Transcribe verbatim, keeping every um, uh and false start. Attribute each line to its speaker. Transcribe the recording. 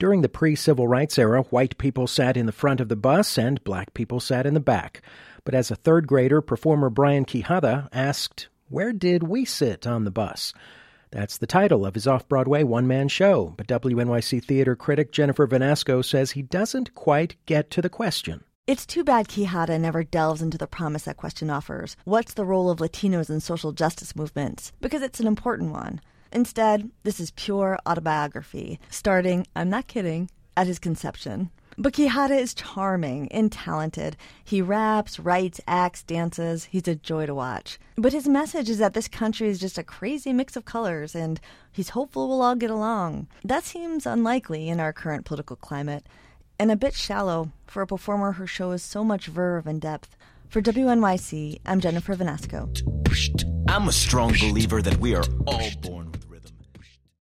Speaker 1: During the pre-civil rights era, white people sat in the front of the bus and black people sat in the back. But as a third grader, performer Brian Quijada asked, "Where did we sit on the bus?" That's the title of his off-Broadway one-man show. But W N Y C theater critic Jennifer Vanasco says he doesn't quite get to the question.
Speaker 2: It's too bad Quijada never delves into the promise that question offers. What's the role of Latinos in social justice movements? Because it's an important one. Instead, this is pure autobiography, starting, I'm not kidding, at his conception. But Quijada is charming and talented. He raps, writes, acts, dances. He's a joy to watch. But his message is that this country is just a crazy mix of colors, and he's hopeful we'll all get along. That seems unlikely in our current political climate, and a bit shallow for a performer who shows so much verve and depth. For W N Y C, I'm Jennifer Vanasco.
Speaker 3: I'm a strong believer that we are all born